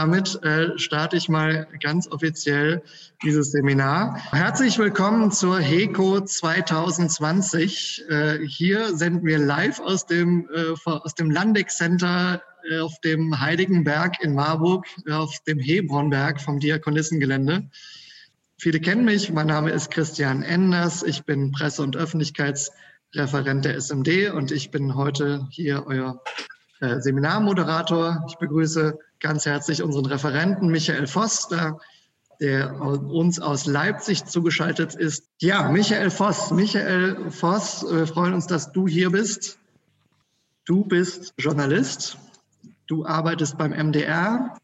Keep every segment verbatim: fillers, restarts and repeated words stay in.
damit äh, starte ich mal ganz offiziell dieses Seminar. Herzlich willkommen zur HECO zwanzig zwanzig. Äh, hier senden wir live aus dem, äh, aus dem Landex Center äh, auf dem Heiligenberg in Marburg, äh, auf dem Hebronberg vom Diakonissengelände. Viele kennen mich, mein Name ist Christian Enders, ich bin Presse- und Öffentlichkeitsreferent der S M D und ich bin heute hier euer äh, Seminarmoderator. Ich begrüße ganz herzlich unseren Referenten Michael Voss, der, der uns aus Leipzig zugeschaltet ist. Ja, Michael Voss. Michael Voss, wir freuen uns, dass du hier bist. Du bist Journalist, du arbeitest beim M D R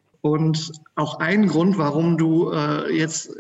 und auch ein Grund, warum du äh, jetzt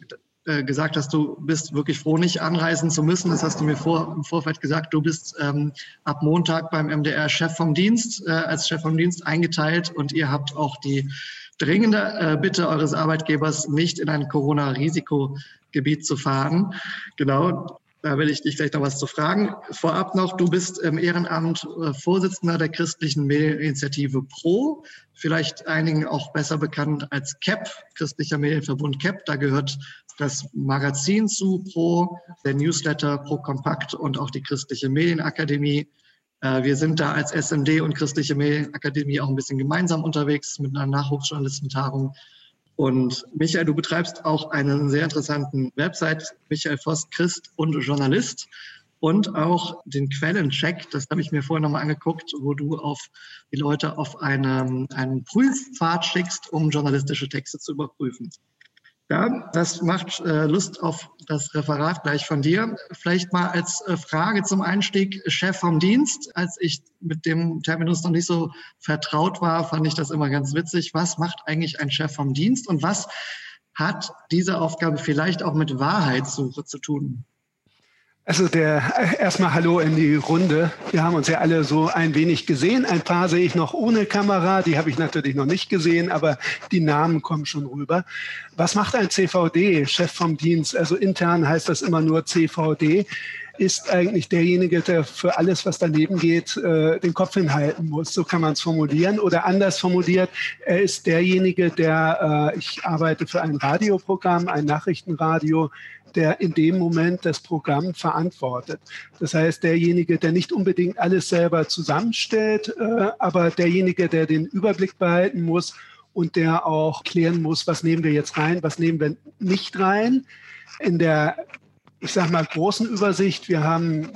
äh, gesagt hast, du bist wirklich froh, nicht anreisen zu müssen. Das hast du mir vor, im Vorfeld gesagt. Du bist ähm, ab Montag beim M D R Chef vom Dienst, äh, als Chef vom Dienst eingeteilt und ihr habt auch die dringende äh, Bitte eures Arbeitgebers, nicht in ein Corona-Risikogebiet zu fahren. Genau. Da will ich dich vielleicht noch was zu fragen. Vorab noch, du bist im Ehrenamt äh, Vorsitzender der christlichen Medieninitiative Pro, vielleicht einigen auch besser bekannt als C E P, Christlicher Medienverbund C E P. Da gehört das Magazin zu Pro, der Newsletter Pro Kompakt und auch die Christliche Medienakademie. Äh, wir sind da als S M D und Christliche Medienakademie auch ein bisschen gemeinsam unterwegs mit einer Nachwuchsjournalistentagung. Und Michael, du betreibst auch einen sehr interessanten Website, Michael Voss, Christ und Journalist, und auch den Quellencheck, das habe ich mir vorher nochmal angeguckt, wo du auf die Leute auf eine, einen Prüfpfad schickst, um journalistische Texte zu überprüfen. Ja, das macht äh, Lust auf das Referat gleich von dir. Vielleicht mal als äh, Frage zum Einstieg, Chef vom Dienst. Als ich mit dem Terminus noch nicht so vertraut war, fand ich das immer ganz witzig. Was macht eigentlich ein Chef vom Dienst und was hat diese Aufgabe vielleicht auch mit Wahrheitssuche zu tun? Also der erstmal Hallo in die Runde. Wir haben uns ja alle so ein wenig gesehen. Ein paar sehe ich noch ohne Kamera, die habe ich natürlich noch nicht gesehen, aber die Namen kommen schon rüber. Was macht ein C V D, Chef vom Dienst? Also intern heißt das immer nur C V D. Ist eigentlich derjenige, der für alles, was daneben geht, äh, den Kopf hinhalten muss. So kann man es formulieren. Oder anders formuliert, er ist derjenige, der, äh, ich arbeite für ein Radioprogramm, ein Nachrichtenradio, der in dem Moment das Programm verantwortet. Das heißt, derjenige, der nicht unbedingt alles selber zusammenstellt, äh, aber derjenige, der den Überblick behalten muss und der auch klären muss, was nehmen wir jetzt rein, was nehmen wir nicht rein. In der, ich sage mal, großen Übersicht, wir haben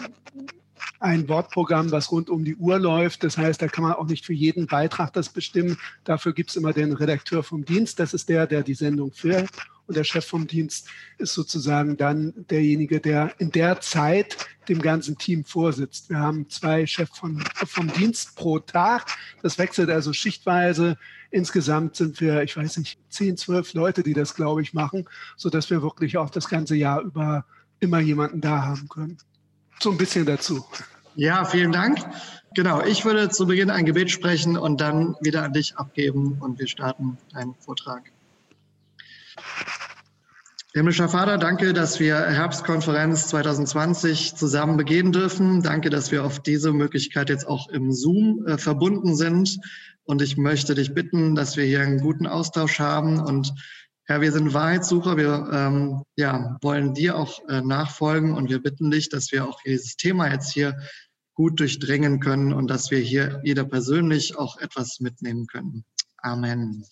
ein Wortprogramm, was rund um die Uhr läuft. Das heißt, da kann man auch nicht für jeden Beitrag das bestimmen. Dafür gibt es immer den Redakteur vom Dienst. Das ist der, der die Sendung führt. Und der Chef vom Dienst ist sozusagen dann derjenige, der in der Zeit dem ganzen Team vorsitzt. Wir haben zwei Chefs vom, vom Dienst pro Tag. Das wechselt also schichtweise. Insgesamt sind wir, ich weiß nicht, zehn, zwölf Leute, die das, glaube ich, machen, sodass wir wirklich auch das ganze Jahr über immer jemanden da haben können. So ein bisschen dazu. Ja, vielen Dank. Genau, ich würde zu Beginn ein Gebet sprechen und dann wieder an dich abgeben und wir starten deinen Vortrag. Himmlischer Vater, danke, dass wir Herbstkonferenz zwanzig zwanzig zusammen begehen dürfen. Danke, dass wir auf diese Möglichkeit jetzt auch im Zoom äh, verbunden sind. Und ich möchte dich bitten, dass wir hier einen guten Austausch haben. Und Herr, wir sind Wahrheitssucher. Wir ähm, ja, wollen dir auch äh, nachfolgen. Und wir bitten dich, dass wir auch dieses Thema jetzt hier gut durchdringen können und dass wir hier jeder persönlich auch etwas mitnehmen können. Amen.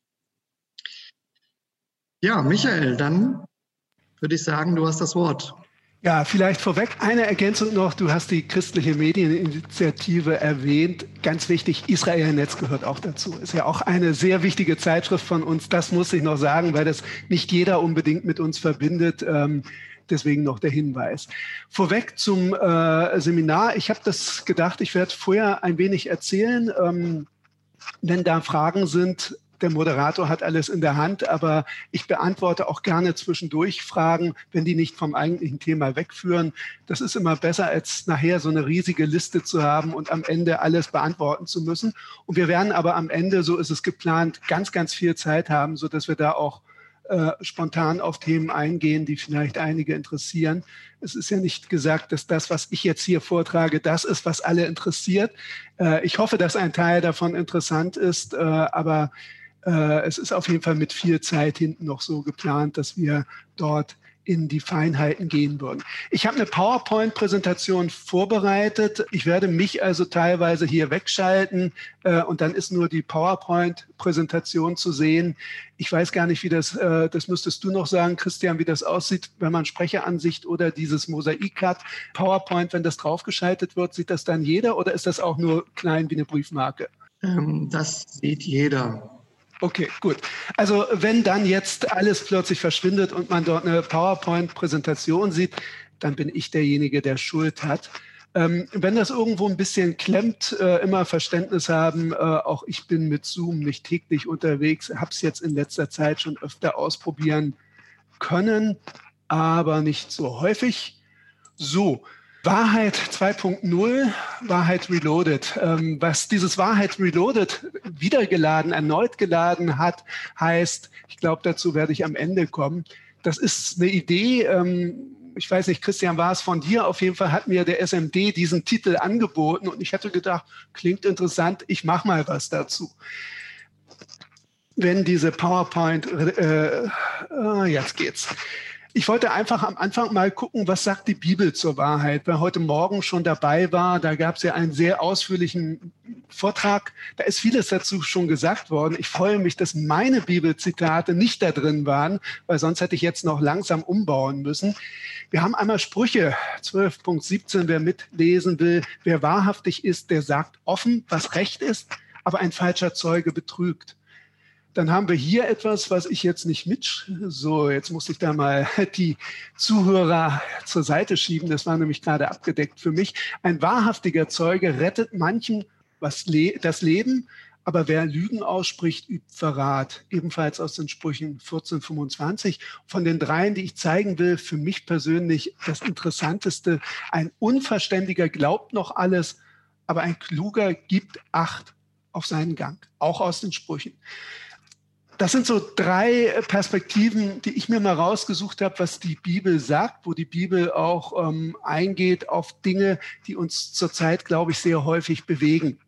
Ja, Michael, dann würde ich sagen, du hast das Wort. Ja, vielleicht vorweg eine Ergänzung noch. Du hast die christliche Medieninitiative erwähnt. Ganz wichtig, Israel-Netz gehört auch dazu. Ist ja auch eine sehr wichtige Zeitschrift von uns. Das muss ich noch sagen, weil das nicht jeder unbedingt mit uns verbindet. Ähm, deswegen noch der Hinweis. Vorweg zum äh, Seminar. Ich habe das gedacht, ich werde vorher ein wenig erzählen. Ähm, wenn da Fragen sind, der Moderator hat alles in der Hand, aber ich beantworte auch gerne zwischendurch Fragen, wenn die nicht vom eigentlichen Thema wegführen. Das ist immer besser, als nachher so eine riesige Liste zu haben und am Ende alles beantworten zu müssen. Und wir werden aber am Ende, so ist es geplant, ganz, ganz viel Zeit haben, sodass wir da auch äh, spontan auf Themen eingehen, die vielleicht einige interessieren. Es ist ja nicht gesagt, dass das, was ich jetzt hier vortrage, das ist, was alle interessiert. Äh, ich hoffe, dass ein Teil davon interessant ist, äh, aber Äh, es ist auf jeden Fall mit viel Zeit hinten noch so geplant, dass wir dort in die Feinheiten gehen würden. Ich habe eine PowerPoint-Präsentation vorbereitet. Ich werde mich also teilweise hier wegschalten äh, und dann ist nur die PowerPoint-Präsentation zu sehen. Ich weiß gar nicht, wie das, äh, das müsstest du noch sagen, Christian, wie das aussieht, wenn man Sprecheransicht oder dieses Mosaik hat. PowerPoint, wenn das draufgeschaltet wird, sieht das dann jeder oder ist das auch nur klein wie eine Briefmarke? Ähm, das sieht jeder. Okay, gut. Also wenn dann jetzt alles plötzlich verschwindet und man dort eine PowerPoint-Präsentation sieht, dann bin ich derjenige, der Schuld hat. Ähm, wenn das irgendwo ein bisschen klemmt, äh, immer Verständnis haben. Äh, auch ich bin mit Zoom nicht täglich unterwegs, habe es jetzt in letzter Zeit schon öfter ausprobieren können, aber nicht so häufig. So. Wahrheit zwei Punkt null, Wahrheit Reloaded. Ähm, was dieses Wahrheit Reloaded wiedergeladen, erneut geladen hat, heißt, ich glaube, dazu werde ich am Ende kommen. Das ist eine Idee, ähm, ich weiß nicht, Christian, war es von dir? Auf jeden Fall hat mir der S M D diesen Titel angeboten und ich hatte gedacht, klingt interessant, ich mache mal was dazu. Wenn diese PowerPoint, äh, äh, jetzt geht's. Ich wollte einfach am Anfang mal gucken, was sagt die Bibel zur Wahrheit. Wer heute Morgen schon dabei war, da gab es ja einen sehr ausführlichen Vortrag. Da ist vieles dazu schon gesagt worden. Ich freue mich, dass meine Bibelzitate nicht da drin waren, weil sonst hätte ich jetzt noch langsam umbauen müssen. Wir haben einmal Sprüche zwölf Punkt siebzehn, wer mitlesen will. Wer wahrhaftig ist, der sagt offen, was recht ist, aber ein falscher Zeuge betrügt. Dann haben wir hier etwas, was ich jetzt nicht mit... So, jetzt muss ich da mal die Zuhörer zur Seite schieben. Das war nämlich gerade abgedeckt für mich. Ein wahrhaftiger Zeuge rettet manchen was le- das Leben, aber wer Lügen ausspricht, übt Verrat. Ebenfalls aus den Sprüchen vierzehn fünfundzwanzig. Von den dreien, die ich zeigen will, für mich persönlich das Interessanteste. Ein Unverständiger glaubt noch alles, aber ein Kluger gibt Acht auf seinen Gang. Auch aus den Sprüchen. Das sind so drei Perspektiven, die ich mir mal rausgesucht habe, was die Bibel sagt, wo die Bibel auch ähm, eingeht auf Dinge, die uns zurzeit, glaube ich, sehr häufig bewegen.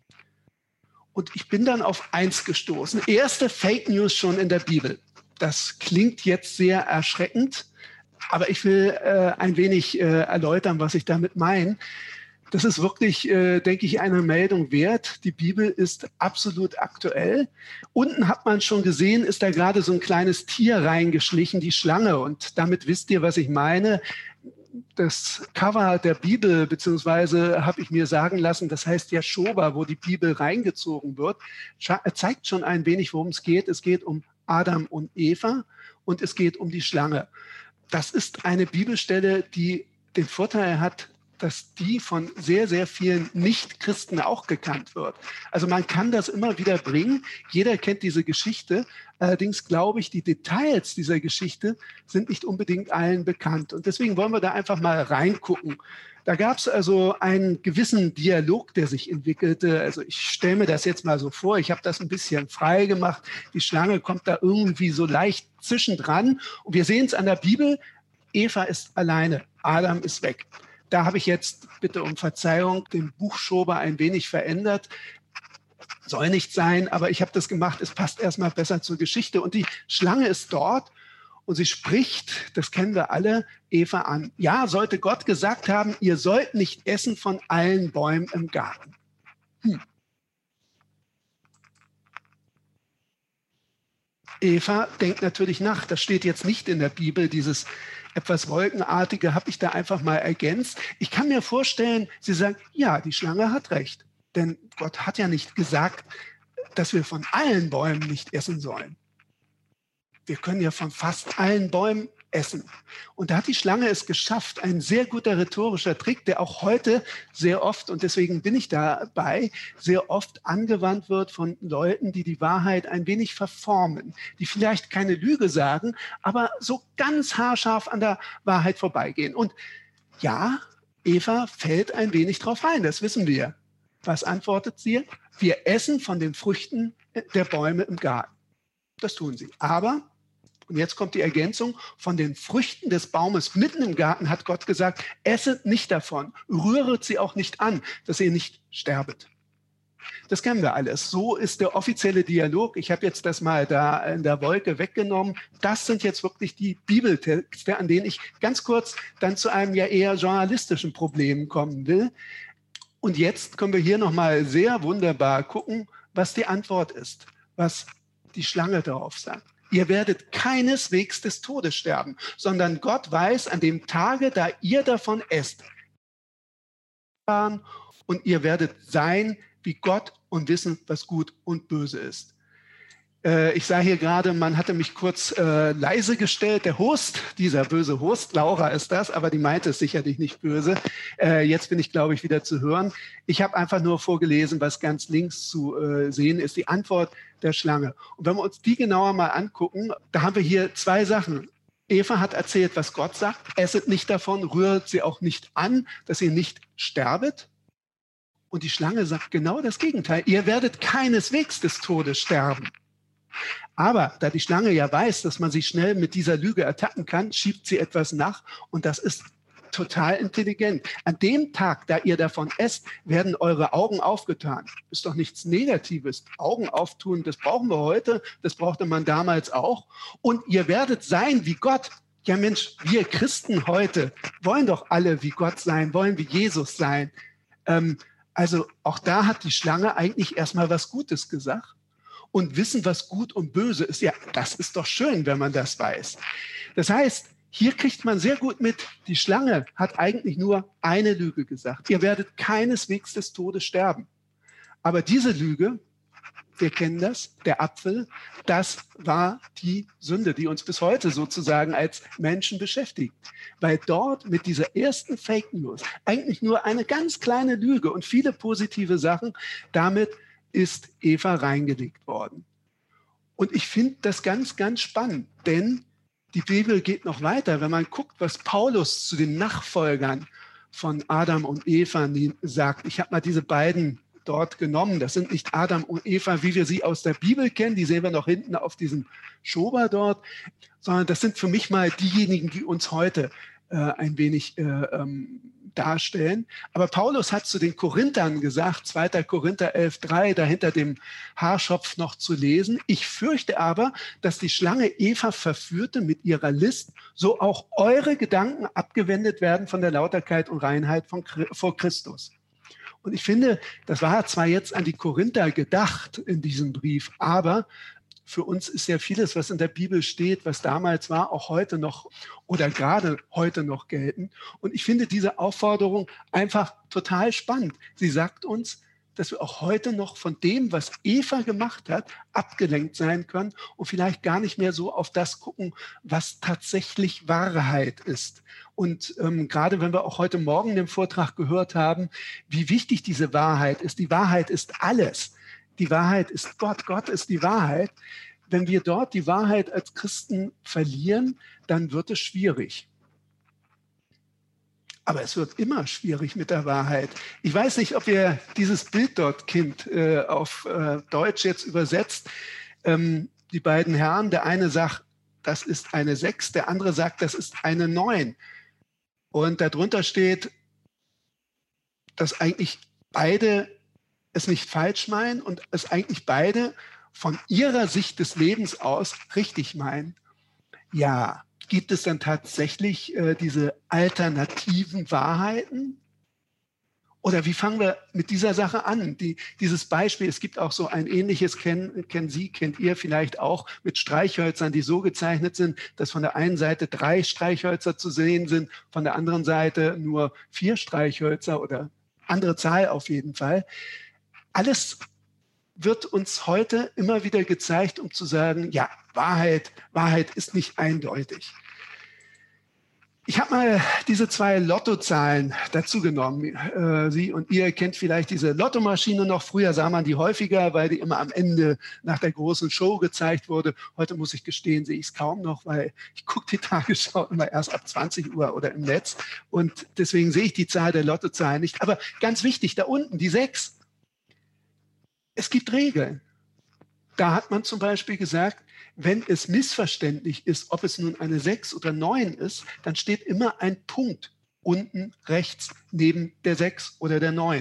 Und ich bin dann auf eins gestoßen. Erste Fake News schon in der Bibel. Das klingt jetzt sehr erschreckend, aber ich will äh, ein wenig äh, erläutern, was ich damit meine. Das ist wirklich, äh, denke ich, eine Meldung wert. Die Bibel ist absolut aktuell. Unten hat man schon gesehen, ist da gerade so ein kleines Tier reingeschlichen, die Schlange. Und damit wisst ihr, was ich meine. Das Cover der Bibel, beziehungsweise habe ich mir sagen lassen, das heißt Jaschoba, wo die Bibel reingezogen wird, zeigt schon ein wenig, worum es geht. Es geht um Adam und Eva und es geht um die Schlange. Das ist eine Bibelstelle, die den Vorteil hat, dass die von sehr, sehr vielen Nicht-Christen auch gekannt wird. Also man kann das immer wieder bringen. Jeder kennt diese Geschichte. Allerdings glaube ich, die Details dieser Geschichte sind nicht unbedingt allen bekannt. Und deswegen wollen wir da einfach mal reingucken. Da gab es also einen gewissen Dialog, der sich entwickelte. Also ich stelle mir das jetzt mal so vor. Ich habe das ein bisschen frei gemacht. Die Schlange kommt da irgendwie so leicht zwischendran. Und wir sehen es an der Bibel. Eva ist alleine. Adam ist weg. Da habe ich jetzt, bitte um Verzeihung, den Buchschober ein wenig verändert. Soll nicht sein, aber ich habe das gemacht. Es passt erstmal besser zur Geschichte. Und die Schlange ist dort und sie spricht, das kennen wir alle, Eva an. Ja, sollte Gott gesagt haben, ihr sollt nicht essen von allen Bäumen im Garten. Hm. Eva denkt natürlich nach. Das steht jetzt nicht in der Bibel, dieses etwas Wolkenartige habe ich da einfach mal ergänzt. Ich kann mir vorstellen, sie sagt, ja, die Schlange hat recht. Denn Gott hat ja nicht gesagt, dass wir von allen Bäumen nicht essen sollen. Wir können ja von fast allen Bäumen essen. Und da hat die Schlange es geschafft. Ein sehr guter rhetorischer Trick, der auch heute sehr oft, und deswegen bin ich dabei, sehr oft angewandt wird von Leuten, die die Wahrheit ein wenig verformen, die vielleicht keine Lüge sagen, aber so ganz haarscharf an der Wahrheit vorbeigehen. Und ja, Eva fällt ein wenig drauf ein, das wissen wir. Was antwortet sie? Wir essen von den Früchten der Bäume im Garten. Das tun sie. Aber und jetzt kommt die Ergänzung, von den Früchten des Baumes mitten im Garten hat Gott gesagt, esset nicht davon, rühret sie auch nicht an, dass ihr nicht sterbet. Das kennen wir alles. So ist der offizielle Dialog. Ich habe jetzt das mal da in der Wolke weggenommen. Das sind jetzt wirklich die Bibeltexte, an denen ich ganz kurz dann zu einem ja eher journalistischen Problem kommen will. Und jetzt können wir hier nochmal sehr wunderbar gucken, was die Antwort ist, was die Schlange darauf sagt. Ihr werdet keineswegs des Todes sterben, sondern Gott weiß, an dem Tage, da ihr davon esst, und ihr werdet sein wie Gott und wissen, was gut und böse ist. Äh, ich sah hier gerade, man hatte mich kurz äh, leise gestellt. Der Host, dieser böse Host, Laura ist das, aber die meinte es sicherlich nicht böse. Äh, jetzt bin ich, glaube ich, wieder zu hören. Ich habe einfach nur vorgelesen, was ganz links zu äh, sehen ist, die Antwort der Schlange. Und wenn wir uns die genauer mal angucken, da haben wir hier zwei Sachen. Eva hat erzählt, was Gott sagt. Esset nicht davon, rührt sie auch nicht an, dass ihr nicht sterbet. Und die Schlange sagt genau das Gegenteil. Ihr werdet keineswegs des Todes sterben. Aber da die Schlange ja weiß, dass man sie schnell mit dieser Lüge ertappen kann, schiebt sie etwas nach. Und das ist total intelligent. An dem Tag, da ihr davon esst, werden eure Augen aufgetan. Ist doch nichts Negatives. Augen auftun, das brauchen wir heute, das brauchte man damals auch. Und ihr werdet sein wie Gott. Ja Mensch, wir Christen heute wollen doch alle wie Gott sein, wollen wie Jesus sein. Ähm, also auch da hat die Schlange eigentlich erstmal was Gutes gesagt. Und wissen, was gut und böse ist, ja, das ist doch schön, wenn man das weiß. Das heißt, hier kriegt man sehr gut mit, die Schlange hat eigentlich nur eine Lüge gesagt. Ihr werdet keineswegs des Todes sterben. Aber diese Lüge, wir kennen das, der Apfel, das war die Sünde, die uns bis heute sozusagen als Menschen beschäftigt. Weil dort mit dieser ersten Fake News eigentlich nur eine ganz kleine Lüge und viele positive Sachen, damit ist Eva reingelegt worden. Und ich finde das ganz, ganz spannend, denn die Bibel geht noch weiter. Wenn man guckt, was Paulus zu den Nachfolgern von Adam und Eva sagt. Ich habe mal diese beiden dort genommen. Das sind nicht Adam und Eva, wie wir sie aus der Bibel kennen. Die sehen wir noch hinten auf diesem Schober dort. Sondern das sind für mich mal diejenigen, die uns heute äh, ein wenig äh, ähm, darstellen. Aber Paulus hat zu den Korinthern gesagt, zweiter Korinther elf drei, da hinter dem Haarschopf noch zu lesen. Ich fürchte aber, dass die Schlange Eva verführte mit ihrer List, so auch eure Gedanken abgewendet werden von der Lauterkeit und Reinheit von, vor Christus. Und ich finde, das war zwar jetzt an die Korinther gedacht in diesem Brief, aber für uns ist ja vieles, was in der Bibel steht, was damals war, auch heute noch oder gerade heute noch gelten. Und ich finde diese Aufforderung einfach total spannend. Sie sagt uns, dass wir auch heute noch von dem, was Eva gemacht hat, abgelenkt sein können und vielleicht gar nicht mehr so auf das gucken, was tatsächlich Wahrheit ist. Und ähm, gerade wenn wir auch heute Morgen den Vortrag gehört haben, wie wichtig diese Wahrheit ist. Die Wahrheit ist alles. Die Wahrheit ist Gott, Gott ist die Wahrheit. Wenn wir dort die Wahrheit als Christen verlieren, dann wird es schwierig. Aber es wird immer schwierig mit der Wahrheit. Ich weiß nicht, ob ihr dieses Bild dort kennt, äh, auf äh, Deutsch jetzt übersetzt. Ähm, die beiden Herren, der eine sagt, das ist eine sechs, der andere sagt, das ist eine neun. Und darunter steht, dass eigentlich beide es nicht falsch meinen und es eigentlich beide von ihrer Sicht des Lebens aus richtig meinen. Ja, gibt es dann tatsächlich äh, diese alternativen Wahrheiten? Oder wie fangen wir mit dieser Sache an? Die, dieses Beispiel, es gibt auch so ein ähnliches, kennen, kennen Sie, kennt ihr vielleicht auch, mit Streichhölzern, die so gezeichnet sind, dass von der einen Seite drei Streichhölzer zu sehen sind, von der anderen Seite nur vier Streichhölzer oder andere Zahl auf jeden Fall. Alles wird uns heute immer wieder gezeigt, um zu sagen, ja, Wahrheit, Wahrheit ist nicht eindeutig. Ich habe mal diese zwei Lottozahlen dazu genommen. Äh, Sie und ihr kennt vielleicht diese Lottomaschine noch. Früher sah man die häufiger, weil die immer am Ende nach der großen Show gezeigt wurde. Heute muss ich gestehen, sehe ich es kaum noch, weil ich gucke die Tagesschau immer erst ab zwanzig Uhr oder im Netz. Und deswegen sehe ich die Zahl der Lottozahlen nicht. Aber ganz wichtig, da unten, die sechs. Es gibt Regeln. Da hat man zum Beispiel gesagt, wenn es missverständlich ist, ob es nun eine sechs oder neun ist, dann steht immer ein Punkt unten rechts neben der sechs oder der neun.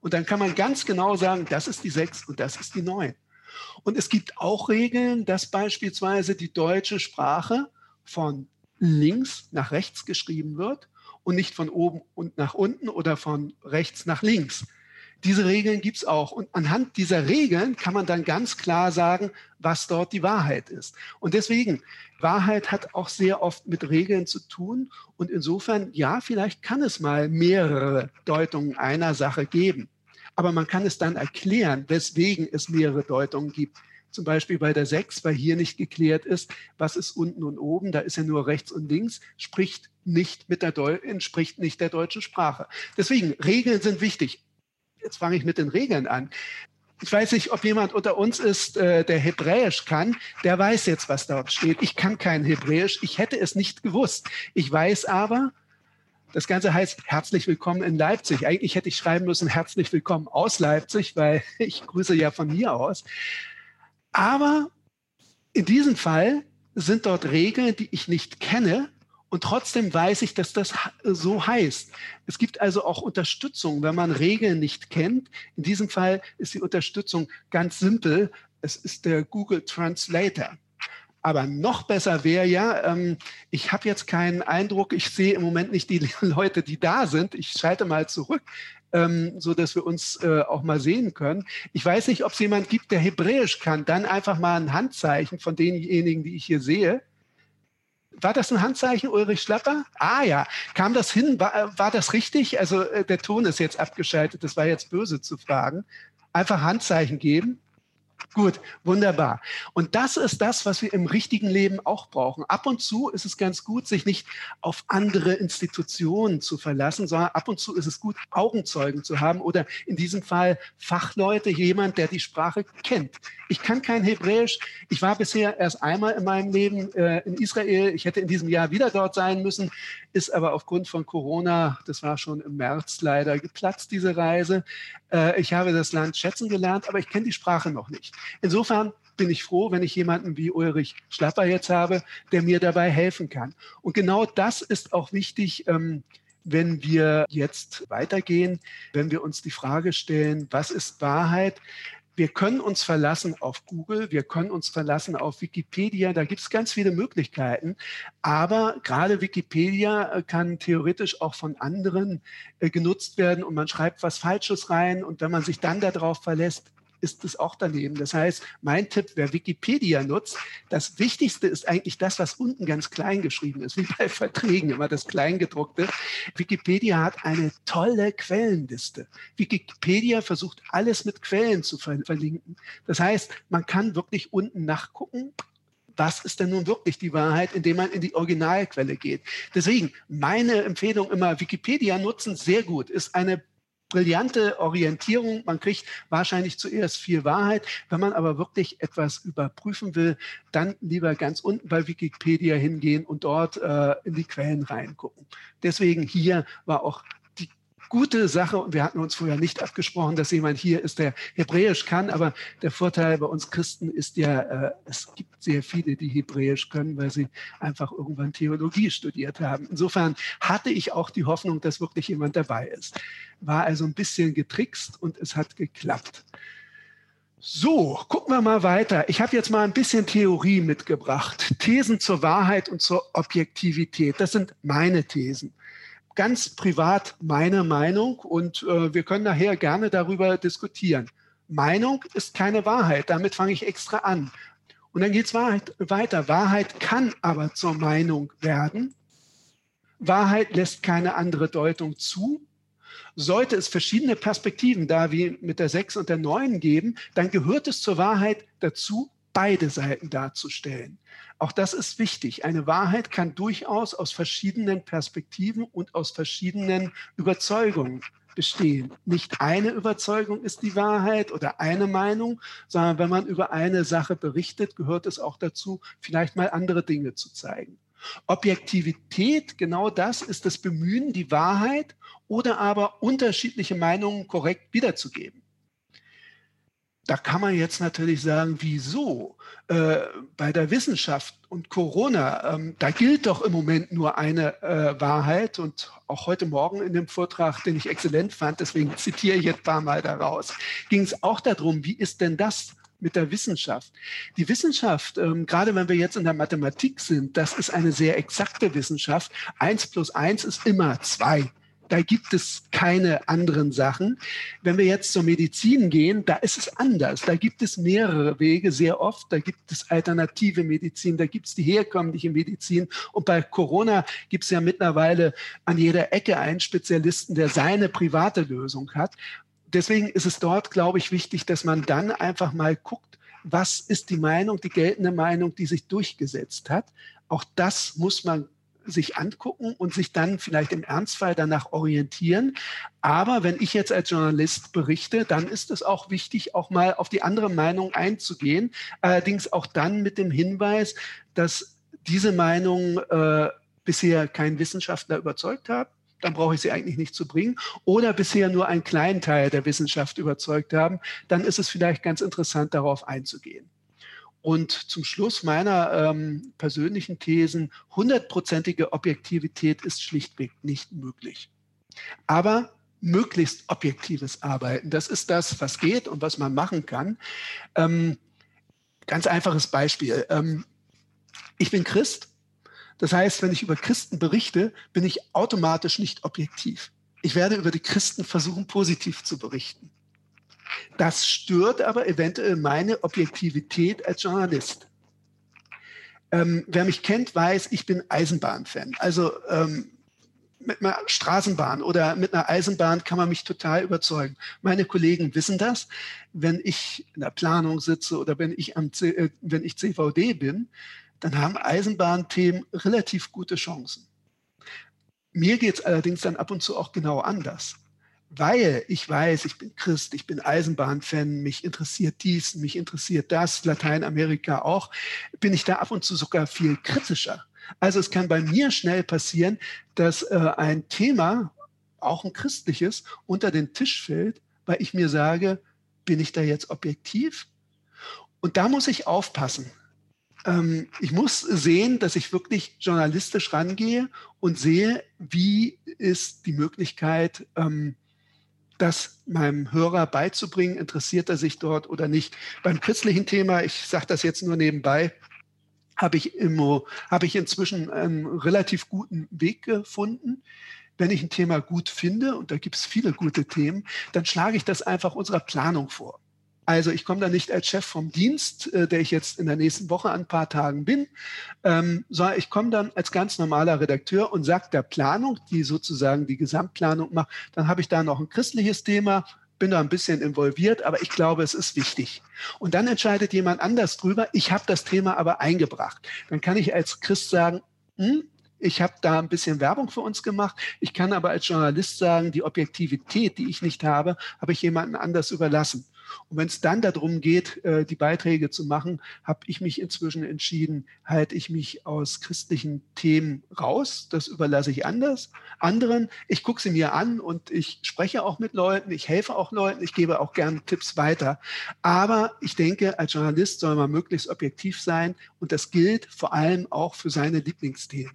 Und dann kann man ganz genau sagen, das ist die sechs und das ist die neun. Und es gibt auch Regeln, dass beispielsweise die deutsche Sprache von links nach rechts geschrieben wird und nicht von oben und nach unten oder von rechts nach links. Diese Regeln gibt es auch. Und anhand dieser Regeln kann man dann ganz klar sagen, was dort die Wahrheit ist. Und deswegen, Wahrheit hat auch sehr oft mit Regeln zu tun. Und insofern, ja, vielleicht kann es mal mehrere Deutungen einer Sache geben. Aber man kann es dann erklären, weswegen es mehrere Deutungen gibt. Zum Beispiel bei der sechs, weil hier nicht geklärt ist, was ist unten und oben, da ist ja nur rechts und links, spricht nicht, mit der Deu- entspricht nicht der deutschen Sprache. Deswegen, Regeln sind wichtig. Jetzt fange ich mit den Regeln an. Ich weiß nicht, ob jemand unter uns ist, äh, der Hebräisch kann. Der weiß jetzt, was dort steht. Ich kann kein Hebräisch. Ich hätte es nicht gewusst. Ich weiß aber, das Ganze heißt herzlich willkommen in Leipzig. Eigentlich hätte ich schreiben müssen herzlich willkommen aus Leipzig, weil ich grüße ja von hier aus. Aber in diesem Fall sind dort Regeln, die ich nicht kenne. Und trotzdem weiß ich, dass das so heißt. Es gibt also auch Unterstützung, wenn man Regeln nicht kennt. In diesem Fall ist die Unterstützung ganz simpel. Es ist der Google Translator. Aber noch besser wäre ja, ähm, ich habe jetzt keinen Eindruck, ich sehe im Moment nicht die Leute, die da sind. Ich schalte mal zurück, ähm, so dass wir uns äh, auch mal sehen können. Ich weiß nicht, ob es jemand gibt, der Hebräisch kann. Dann einfach mal ein Handzeichen von denjenigen, die ich hier sehe. War das ein Handzeichen, Ulrich Schlapper? Ah ja, kam das hin? War, war das richtig? Also äh, der Ton ist jetzt abgeschaltet, das war jetzt böse zu fragen. Einfach Handzeichen geben. Gut, wunderbar. Und das ist das, was wir im richtigen Leben auch brauchen. Ab und zu ist es ganz gut, sich nicht auf andere Institutionen zu verlassen, sondern ab und zu ist es gut, Augenzeugen zu haben oder in diesem Fall Fachleute, jemand, der die Sprache kennt. Ich kann kein Hebräisch. Ich war bisher erst einmal in meinem Leben äh, in Israel. Ich hätte in diesem Jahr wieder dort sein müssen, ist aber aufgrund von Corona, das war schon im März leider geplatzt, diese Reise. Äh, ich habe das Land schätzen gelernt, aber ich kenne die Sprache noch nicht. Insofern bin ich froh, wenn ich jemanden wie Ulrich Schlapper jetzt habe, der mir dabei helfen kann. Und genau das ist auch wichtig, ähm, wenn wir jetzt weitergehen, wenn wir uns die Frage stellen, was ist Wahrheit? Wir können uns verlassen auf Google, wir können uns verlassen auf Wikipedia, da gibt es ganz viele Möglichkeiten, aber gerade Wikipedia kann theoretisch auch von anderen äh, genutzt werden und man schreibt was Falsches rein und wenn man sich dann darauf verlässt, ist es auch daneben. Das heißt, mein Tipp, wer Wikipedia nutzt, das Wichtigste ist eigentlich das, was unten ganz klein geschrieben ist, wie bei Verträgen, immer das Kleingedruckte. Wikipedia hat eine tolle Quellenliste. Wikipedia versucht, alles mit Quellen zu ver- verlinken. Das heißt, man kann wirklich unten nachgucken, was ist denn nun wirklich die Wahrheit, indem man in die Originalquelle geht. Deswegen, meine Empfehlung immer, Wikipedia nutzen, sehr gut, ist eine brillante Orientierung. Man kriegt wahrscheinlich zuerst viel Wahrheit. Wenn man aber wirklich etwas überprüfen will, dann lieber ganz unten bei Wikipedia hingehen und dort äh, in die Quellen reingucken. Deswegen hier war auch die gute Sache, und wir hatten uns vorher nicht abgesprochen, dass jemand hier ist, der Hebräisch kann, aber der Vorteil bei uns Christen ist ja, äh, es gibt sehr viele, die Hebräisch können, weil sie einfach irgendwann Theologie studiert haben. Insofern hatte ich auch die Hoffnung, dass wirklich jemand dabei ist. War also ein bisschen getrickst und es hat geklappt. So, gucken wir mal weiter. Ich habe jetzt mal ein bisschen Theorie mitgebracht. Thesen zur Wahrheit und zur Objektivität. Das sind meine Thesen. Ganz privat meine Meinung und äh, wir können nachher gerne darüber diskutieren. Meinung ist keine Wahrheit, damit fange ich extra an. Und dann geht es weiter. Wahrheit kann aber zur Meinung werden. Wahrheit lässt keine andere Deutung zu. Sollte es verschiedene Perspektiven da wie mit der sechs und der neun geben, dann gehört es zur Wahrheit dazu, beide Seiten darzustellen. Auch das ist wichtig. Eine Wahrheit kann durchaus aus verschiedenen Perspektiven und aus verschiedenen Überzeugungen bestehen. Nicht eine Überzeugung ist die Wahrheit oder eine Meinung, sondern wenn man über eine Sache berichtet, gehört es auch dazu, vielleicht mal andere Dinge zu zeigen. Objektivität, genau das ist das Bemühen, die Wahrheit oder aber unterschiedliche Meinungen korrekt wiederzugeben. Da kann man jetzt natürlich sagen, wieso? Äh, bei der Wissenschaft und Corona, ähm, da gilt doch im Moment nur eine äh, Wahrheit. Und auch heute Morgen in dem Vortrag, den ich exzellent fand, deswegen zitiere ich jetzt ein paar Mal daraus, ging es auch darum, wie ist denn das mit der Wissenschaft? Die Wissenschaft, ähm, gerade wenn wir jetzt in der Mathematik sind, das ist eine sehr exakte Wissenschaft. Eins plus eins ist immer zwei. Da gibt es keine anderen Sachen. Wenn wir jetzt zur Medizin gehen, da ist es anders. Da gibt es mehrere Wege, sehr oft. Da gibt es alternative Medizin, da gibt es die herkömmliche Medizin. Und bei Corona gibt es ja mittlerweile an jeder Ecke einen Spezialisten, der seine private Lösung hat. Deswegen ist es dort, glaube ich, wichtig, dass man dann einfach mal guckt, was ist die Meinung, die geltende Meinung, die sich durchgesetzt hat. Auch das muss man sich angucken und sich dann vielleicht im Ernstfall danach orientieren. Aber wenn ich jetzt als Journalist berichte, dann ist es auch wichtig, auch mal auf die andere Meinung einzugehen. Allerdings auch dann mit dem Hinweis, dass diese Meinung äh, bisher kein Wissenschaftler überzeugt hat. Dann brauche ich sie eigentlich nicht zu bringen. Oder bisher nur einen kleinen Teil der Wissenschaft überzeugt haben. Dann ist es vielleicht ganz interessant, darauf einzugehen. Und zum Schluss meiner ähm, persönlichen Thesen, hundertprozentige Objektivität ist schlichtweg nicht möglich. Aber möglichst objektives Arbeiten, das ist das, was geht und was man machen kann. Ähm, ganz einfaches Beispiel. Ähm, ich bin Christ. Das heißt, wenn ich über Christen berichte, bin ich automatisch nicht objektiv. Ich werde über die Christen versuchen, positiv zu berichten. Das stört aber eventuell meine Objektivität als Journalist. Ähm, wer mich kennt, weiß, ich bin Eisenbahnfan. Also ähm, mit einer Straßenbahn oder mit einer Eisenbahn kann man mich total überzeugen. Meine Kollegen wissen das. Wenn ich in der Planung sitze oder wenn ich, am C äh, wenn ich C V D bin, dann haben Eisenbahnthemen relativ gute Chancen. Mir geht es allerdings dann ab und zu auch genau anders. Weil ich weiß, ich bin Christ, ich bin Eisenbahnfan, mich interessiert dies, mich interessiert das, Lateinamerika auch, bin ich da ab und zu sogar viel kritischer. Also es kann bei mir schnell passieren, dass äh, ein Thema, auch ein christliches, unter den Tisch fällt, weil ich mir sage, bin ich da jetzt objektiv? Und da muss ich aufpassen. Ähm, ich muss sehen, dass ich wirklich journalistisch rangehe und sehe, wie ist die Möglichkeit, ähm, das meinem Hörer beizubringen, interessiert er sich dort oder nicht. Beim christlichen Thema, ich sage das jetzt nur nebenbei, habe ich, immer, habe ich inzwischen einen relativ guten Weg gefunden. Wenn ich ein Thema gut finde, und da gibt es viele gute Themen, dann schlage ich das einfach unserer Planung vor. Also ich komme da nicht als Chef vom Dienst, äh, der ich jetzt in der nächsten Woche an ein paar Tagen bin, ähm, sondern ich komme dann als ganz normaler Redakteur und sage der Planung, die sozusagen die Gesamtplanung macht, dann habe ich da noch ein christliches Thema, bin da ein bisschen involviert, aber ich glaube, es ist wichtig. Und dann entscheidet jemand anders drüber, ich habe das Thema aber eingebracht. Dann kann ich als Christ sagen, hm, ich habe da ein bisschen Werbung für uns gemacht. Ich kann aber als Journalist sagen, die Objektivität, die ich nicht habe, habe ich jemandem anders überlassen. Und wenn es dann darum geht, die Beiträge zu machen, habe ich mich inzwischen entschieden, halte ich mich aus christlichen Themen raus. Das überlasse ich anders, anderen. Ich gucke sie mir an und ich spreche auch mit Leuten, ich helfe auch Leuten, ich gebe auch gerne Tipps weiter. Aber ich denke, als Journalist soll man möglichst objektiv sein und das gilt vor allem auch für seine Lieblingsthemen.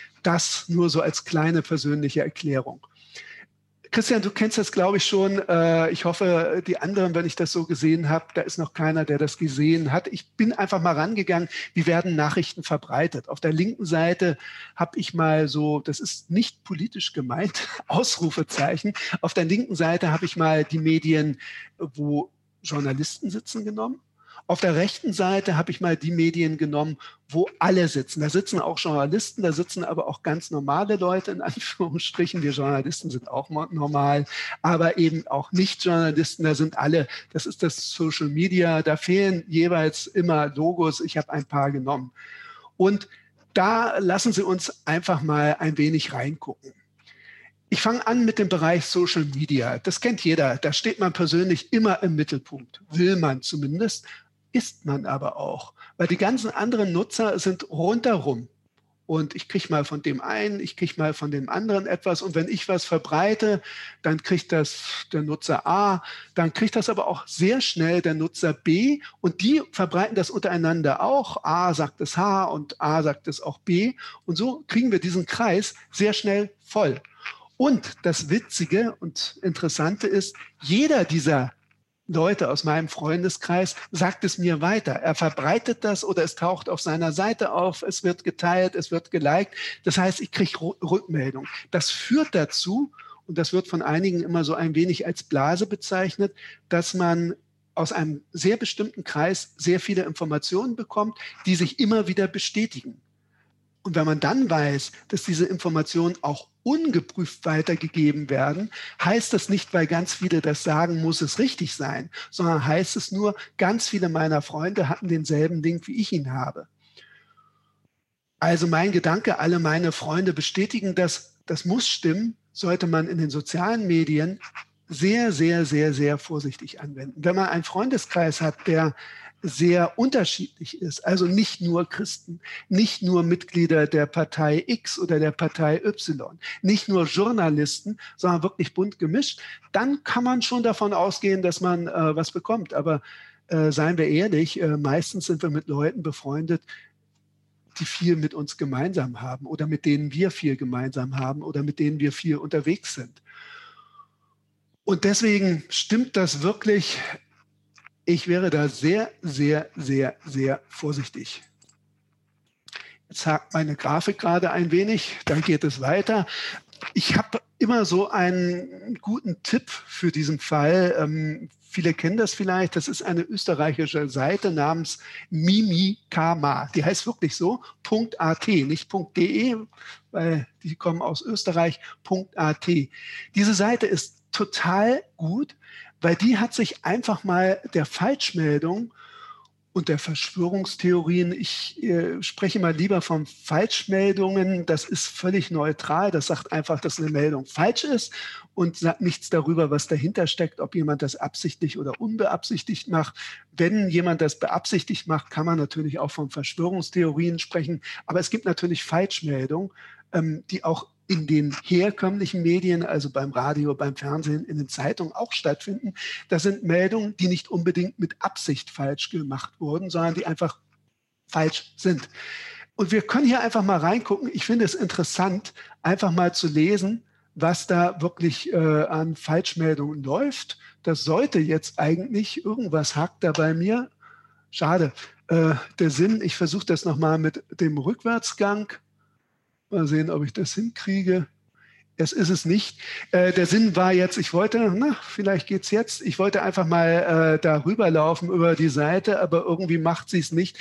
Das nur so als kleine persönliche Erklärung. Christian, du kennst das, glaube ich, schon. Ich hoffe, die anderen, wenn ich das so gesehen habe, da ist noch keiner, der das gesehen hat. Ich bin einfach mal rangegangen, wie werden Nachrichten verbreitet. Auf der linken Seite habe ich mal so, das ist nicht politisch gemeint, Ausrufezeichen. Auf der linken Seite habe ich mal die Medien, wo Journalisten sitzen, genommen. Auf der rechten Seite habe ich mal die Medien genommen, wo alle sitzen. Da sitzen auch Journalisten, da sitzen aber auch ganz normale Leute, in Anführungsstrichen. Wir Journalisten sind auch normal, aber eben auch Nicht-Journalisten, da sind alle. Das ist das Social Media, da fehlen jeweils immer Logos. Ich habe ein paar genommen. Und da lassen Sie uns einfach mal ein wenig reingucken. Ich fange an mit dem Bereich Social Media. Das kennt jeder. Da steht man persönlich immer im Mittelpunkt. Will man zumindest. Ist man aber auch, weil die ganzen anderen Nutzer sind rundherum. und ich kriege mal von dem einen, ich kriege mal von dem anderen etwas und wenn ich was verbreite, dann kriegt das der Nutzer A, dann kriegt das aber auch sehr schnell der Nutzer B und die verbreiten das untereinander auch. A sagt es H und A sagt es auch B und so kriegen wir diesen Kreis sehr schnell voll. Und das Witzige und Interessante ist, jeder dieser Leute aus meinem Freundeskreis sagt es mir weiter. Er verbreitet das oder es taucht auf seiner Seite auf, es wird geteilt, es wird geliked. Das heißt, ich kriege Rückmeldung. Das führt dazu, und das wird von einigen immer so ein wenig als Blase bezeichnet, dass man aus einem sehr bestimmten Kreis sehr viele Informationen bekommt, die sich immer wieder bestätigen. Und wenn man dann weiß, dass diese Informationen auch ungeprüft weitergegeben werden, heißt das nicht, weil ganz viele das sagen, muss es richtig sein, sondern heißt es nur, ganz viele meiner Freunde hatten denselben Link, wie ich ihn habe. Also mein Gedanke, alle meine Freunde bestätigen das, das muss stimmen, sollte man in den sozialen Medien sehr, sehr, sehr, sehr vorsichtig anwenden. Wenn man einen Freundeskreis hat, der sehr unterschiedlich ist, also nicht nur Christen, nicht nur Mitglieder der Partei X oder der Partei Y, nicht nur Journalisten, sondern wirklich bunt gemischt, dann kann man schon davon ausgehen, dass man äh, was bekommt. Aber äh, seien wir ehrlich, äh, meistens sind wir mit Leuten befreundet, die viel mit uns gemeinsam haben oder mit denen wir viel gemeinsam haben oder mit denen wir viel unterwegs sind. Und deswegen stimmt das wirklich. Ich wäre da sehr, sehr, sehr, sehr vorsichtig. Jetzt hakt meine Grafik gerade ein wenig, dann geht es weiter. Ich habe immer so einen guten Tipp für diesen Fall. Ähm, viele kennen das vielleicht. Das ist eine österreichische Seite namens Mimikama. Die heißt wirklich so, .at, nicht .de, weil die kommen aus Österreich, .at. Diese Seite ist total gut, weil die hat sich einfach mal der Falschmeldung und der Verschwörungstheorien, ich äh, spreche mal lieber von Falschmeldungen, das ist völlig neutral, das sagt einfach, dass eine Meldung falsch ist und sagt nichts darüber, was dahinter steckt, ob jemand das absichtlich oder unbeabsichtigt macht. Wenn jemand das beabsichtigt macht, kann man natürlich auch von Verschwörungstheorien sprechen, aber es gibt natürlich Falschmeldungen, ähm, die auch in den herkömmlichen Medien, also beim Radio, beim Fernsehen, in den Zeitungen auch stattfinden. Das sind Meldungen, die nicht unbedingt mit Absicht falsch gemacht wurden, sondern die einfach falsch sind. Und wir können hier einfach mal reingucken. Ich finde es interessant, einfach mal zu lesen, was da wirklich äh, an Falschmeldungen läuft. Das sollte jetzt eigentlich, irgendwas hakt da bei mir. Schade. Äh, der Sinn, ich versuche das nochmal mit dem Rückwärtsgang. Mal sehen, ob ich das hinkriege. Es ist es nicht. Äh, der Sinn war jetzt, ich wollte, na, vielleicht geht es jetzt, ich wollte einfach mal äh, darüber laufen über die Seite, aber irgendwie macht sie es nicht.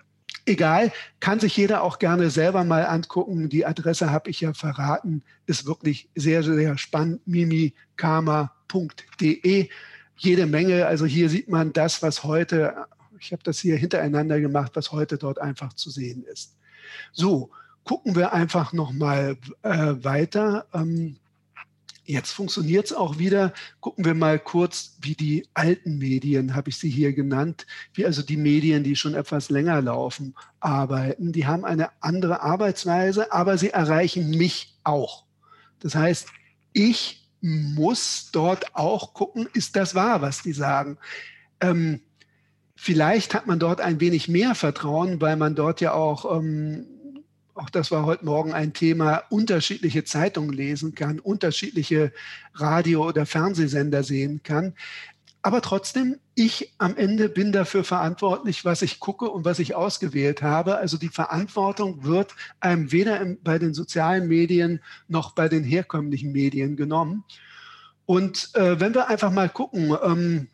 Egal, kann sich jeder auch gerne selber mal angucken. Die Adresse habe ich ja verraten, ist wirklich sehr, sehr spannend, mimikama punkt de. Jede Menge, also hier sieht man das, was heute, ich habe das hier hintereinander gemacht, was heute dort einfach zu sehen ist. So. Gucken wir einfach noch mal äh, weiter. Ähm, jetzt funktioniert es auch wieder. Gucken wir mal kurz, wie die alten Medien, habe ich sie hier genannt, wie also die Medien, die schon etwas länger laufen, arbeiten. Die haben eine andere Arbeitsweise, aber sie erreichen mich auch. Das heißt, ich muss dort auch gucken, ist das wahr, was die sagen? Ähm, vielleicht hat man dort ein wenig mehr Vertrauen, weil man dort ja auch ähm, auch das war heute Morgen ein Thema, unterschiedliche Zeitungen lesen kann, unterschiedliche Radio- oder Fernsehsender sehen kann. Aber trotzdem, ich am Ende bin dafür verantwortlich, was ich gucke und was ich ausgewählt habe. Also die Verantwortung wird einem weder im, bei den sozialen Medien noch bei den herkömmlichen Medien genommen. Und äh, wenn wir einfach mal gucken, ähm,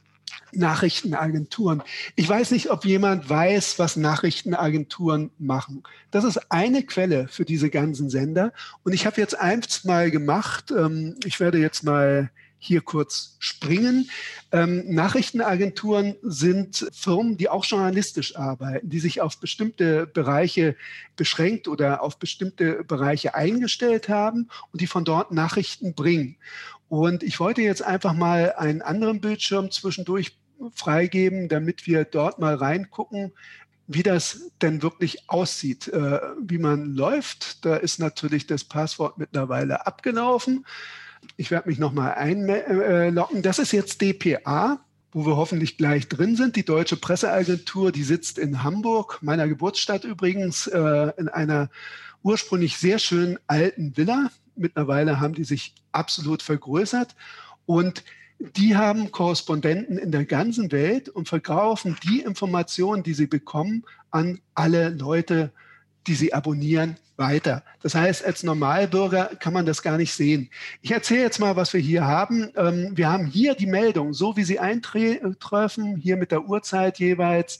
Nachrichtenagenturen. Ich weiß nicht, ob jemand weiß, was Nachrichtenagenturen machen. Das ist eine Quelle für diese ganzen Sender. Und ich habe jetzt eins mal gemacht. Ähm, ich werde jetzt mal hier kurz springen. Ähm, Nachrichtenagenturen sind Firmen, die auch journalistisch arbeiten, die sich auf bestimmte Bereiche beschränkt oder auf bestimmte Bereiche eingestellt haben und die von dort Nachrichten bringen. Und ich wollte jetzt einfach mal einen anderen Bildschirm zwischendurch freigeben, damit wir dort mal reingucken. wie das denn wirklich aussieht, äh, wie man läuft. Da ist natürlich das Passwort mittlerweile abgelaufen. Ich werde mich nochmal einloggen. Das ist jetzt D P A, wo wir hoffentlich gleich drin sind. Die Deutsche Presseagentur, die sitzt in Hamburg, meiner Geburtsstadt übrigens, äh, in einer ursprünglich sehr schönen alten Villa. Mittlerweile haben die sich absolut vergrößert und die haben Korrespondenten in der ganzen Welt und verkaufen die Informationen, die sie bekommen, an alle Leute, die sie abonnieren, weiter. Das heißt, als Normalbürger kann man das gar nicht sehen. Ich erzähle jetzt mal, was wir hier haben. Ähm, wir haben hier die Meldung, so wie sie eintreffen, hier mit der Uhrzeit jeweils.